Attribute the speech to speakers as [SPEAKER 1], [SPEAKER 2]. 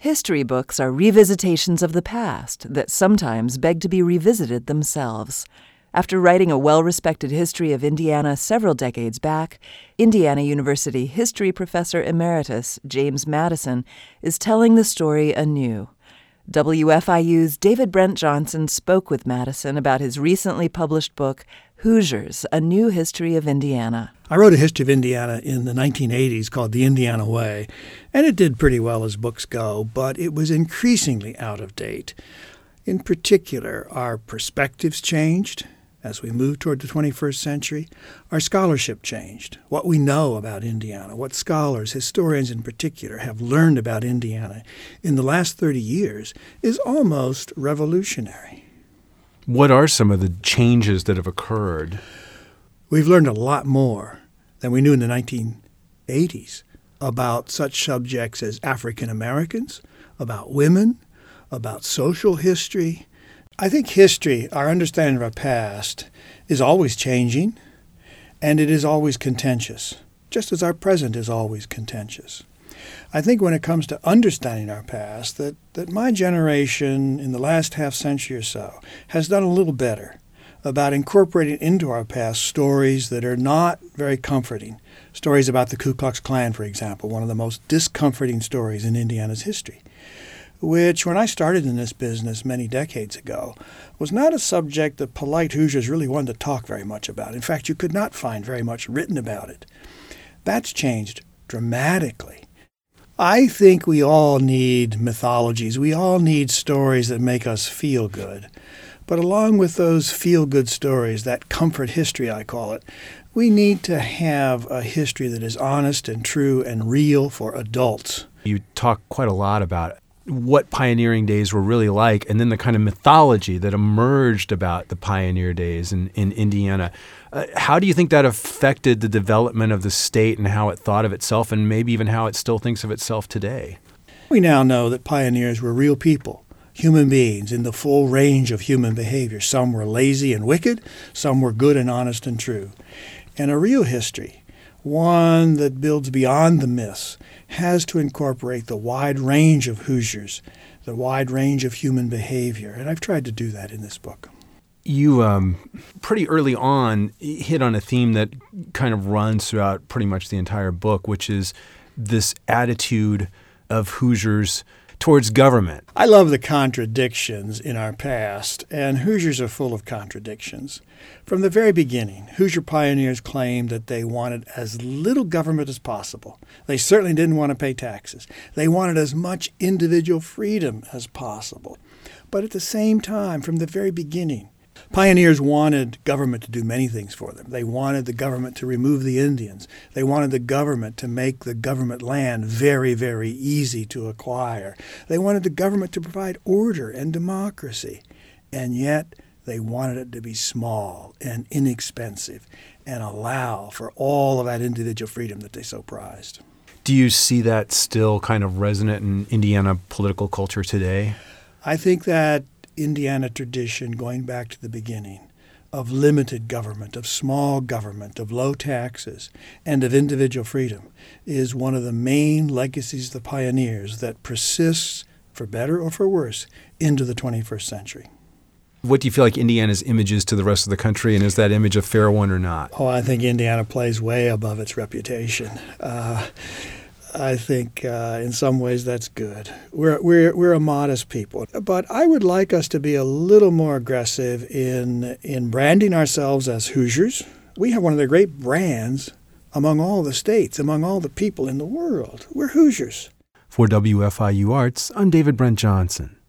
[SPEAKER 1] History books are revisitations of the past that sometimes beg to be revisited themselves. After writing a well-respected history of Indiana several decades back, Indiana University history professor emeritus James Madison is telling the story anew. WFIU's David Brent Johnson spoke with Madison about his recently published book, Hoosiers, A New History of Indiana.
[SPEAKER 2] I wrote a history of Indiana in the 1980s called The Indiana Way, and it did pretty well as books go, but it was increasingly out of date. In particular, our perspectives changed as we moved toward the 21st century. Our scholarship changed. What we know about Indiana, what scholars, historians in particular, have learned about Indiana in the last 30 years is almost revolutionary.
[SPEAKER 3] What are some of the changes that have occurred?
[SPEAKER 2] We've learned a lot more than we knew in the 1980s about such subjects as African Americans, about women, about social history. I think history, our understanding of our past, is always changing, and it is always contentious, just as our present is always contentious. I think when it comes to understanding our past, that my generation in the last half century or so has done a little better about incorporating into our past stories that are not very comforting. Stories about the Ku Klux Klan, for example, one of the most discomforting stories in Indiana's history, which, when I started in this business many decades ago, was not a subject that polite Hoosiers really wanted to talk very much about. In fact, you could not find very much written about it. That's changed dramatically. I think we all need mythologies. We all need stories that make us feel good. But along with those feel-good stories, that comfort history, I call it, we need to have a history that is honest and true and real for adults.
[SPEAKER 3] You talk quite a lot about what pioneering days were really like, and then the kind of mythology that emerged about the pioneer days in Indiana. How do you think that affected the development of the state and how it thought of itself, and maybe even how it still thinks of itself today?
[SPEAKER 2] We now know that pioneers were real people, human beings in the full range of human behavior. Some were lazy and wicked, some were good and honest and true. And a real history, one that builds beyond the myths, has to incorporate the wide range of Hoosiers, the wide range of human behavior. And I've tried to do that in this book.
[SPEAKER 3] You pretty early on hit on a theme that kind of runs throughout pretty much the entire book, which is this attitude of Hoosiers towards government.
[SPEAKER 2] I love the contradictions in our past, and Hoosiers are full of contradictions. From the very beginning, Hoosier pioneers claimed that they wanted as little government as possible. They certainly didn't want to pay taxes. They wanted as much individual freedom as possible. But at the same time, from the very beginning, pioneers wanted government to do many things for them. They wanted the government to remove the Indians. They wanted the government to make the government land very, very easy to acquire. They wanted the government to provide order and democracy. And yet they wanted it to be small and inexpensive and allow for all of that individual freedom that they so prized.
[SPEAKER 3] Do you see that still kind of resonant in Indiana political culture today?
[SPEAKER 2] I think that Indiana tradition, going back to the beginning, of limited government, of small government, of low taxes, and of individual freedom, is one of the main legacies of the pioneers that persists, for better or for worse, into the 21st century.
[SPEAKER 3] What do you feel like Indiana's image is to the rest of the country, and is that image a fair one or not?
[SPEAKER 2] Oh, I think Indiana plays way above its reputation. I think in some ways that's good. We're a modest people, but I would like us to be a little more aggressive in branding ourselves as Hoosiers. We have one of the great brands among all the states, among all the people in the world. We're Hoosiers.
[SPEAKER 3] For WFIU Arts, I'm David Brent Johnson.